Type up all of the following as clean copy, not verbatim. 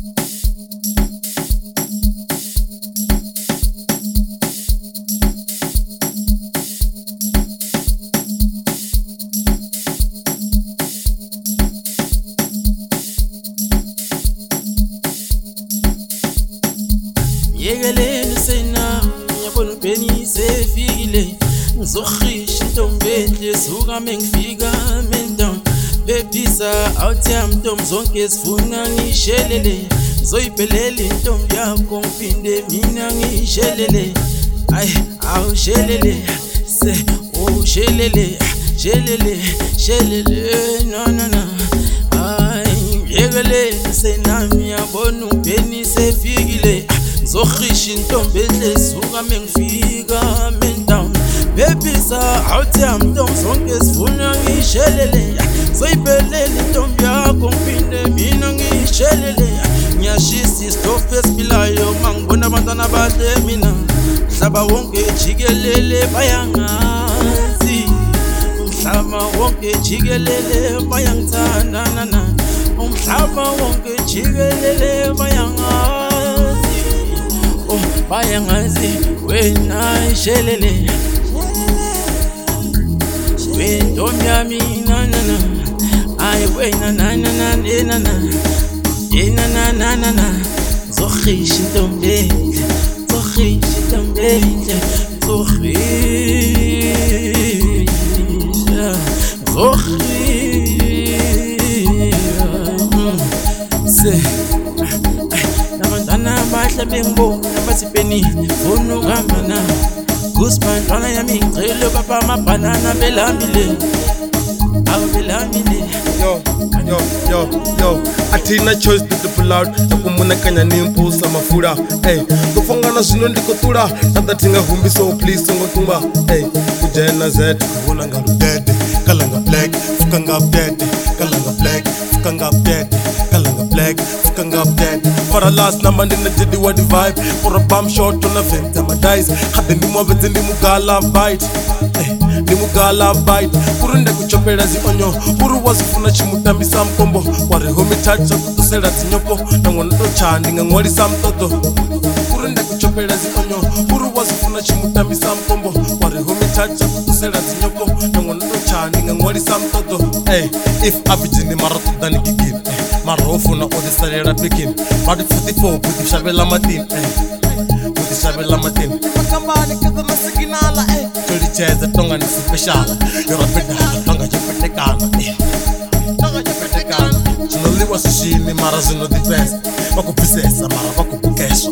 Yegeleni sena yabona ubheni sefikile ngizokhisha intombi enhle suka mengifika mendown bebisa out yami ntombi zonke sifuna ngishelele ngizoyibhelela intombi yakho ngiphinde mina ngishelele ay awushelele se ushelele shelele no ay yegeleni sena yabona ubheni sefikile ngizokhisha intombi enhle suka mengifika mendown bebisa out yami ntombi zonke sifuna ngishelele ngizoyibhelela intombi yakho ngiphinde mina ngishelele ngiyashisa isitofu esiphilayo mangibona abantwana abahle mina mhlaba wonke jikelele bayangazi umhlaba wonke jikelele bayangithanda umhlaba wonke jikelele bayangazi bayangazi wena shelele wentombi yami ay wena ngizokhisha intombi enhle ngizokhisha intombi enhle nabantwana abahle bengibona bathi Benny funa ukuhamba na kusibantwana yami ngicela baba amabhanana belambile awubelambile Yo, athina choice to pull out nakumunakanya n'impulse amafura gufungana zvino ndikotula tadathinga humbi so please ngotumba kujena z kubona ngaludede kalanga black fukanga dead kalanga black fukanga dead kalanga black fukanga dead for a last number ndina didi wa the vibe for a bum shot on a vent my dice khade ndimobetse ndimugala bite ndimugala bite kurinde kuchopela zionyo kuri wazifuna chimutambisa mkombo wari homi touch kutosela zinyoko nangona tochandi ngangwalisa mtoto kurinde kuchopela zionyo kuri wazifuna chimutambisa mkombo wari homi touch kutosela zinyoko nangona tochandi ngangwalisa mtoto if abijini marato dani kikini marofu na odisalela pekin badi 44 kudishabela matin kudishabela matin makambani kaza masikinala cheza tonga ni special yora pedala tonga jepetekana tonga jepetekana chinoliwa sushini mara zino the best bakuphisesa mara bakubukesha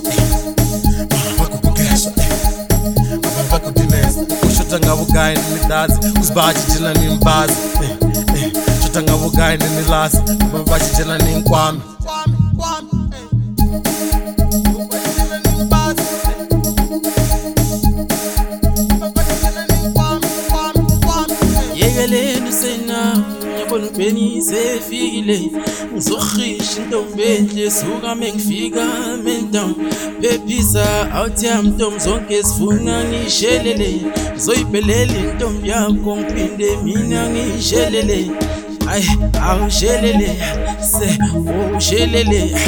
bakudinesa ushota ngavugayi nimidazi kusibachijela nimbazi shota ngavugayi nimilasi babachijela ninkwami yegeleni sena yabona ubheni sefikile ngizokhisha intombi enhle suka mengifika mendown bebisa out yami ntombi zonke sifuna ngishelele ngizoyibhelela intombi yakho ngiphinde mina ngishelele ay awushelele se ushelele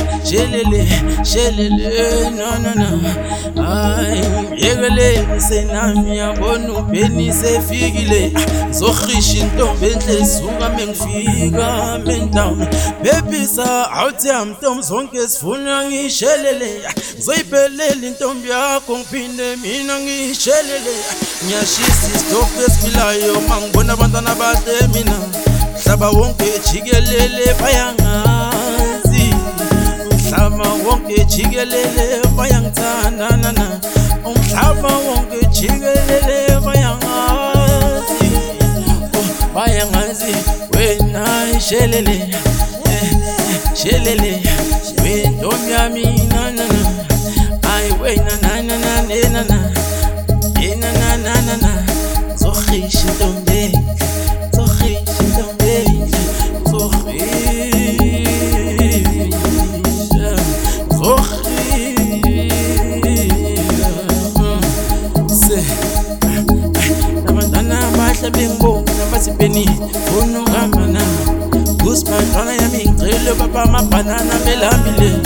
no ay yegeleni sena yabona ubheni sefikile ngizokhisha intombi enhle suka mengifika mendown bebisa out yami ntombi zonke sifuna ngishelele ngizoyibhelela intombi yakho ngiphinde mina ngishelele ngiyashisa isitofu esiphilayo mangibona abantwana abahle mina mhlaba wonke jikelele bayangazi umhlaba wonke jikelele bayangithanda umhlaba wonke jikelele bayangazi bayangazi wena shelele wentombi yami ay wena ngizokhisha intombi nabantwana abahle bengibona bathi Benny funa ukuhamba na kusibantwana yami ngicela baba amabhanana belambile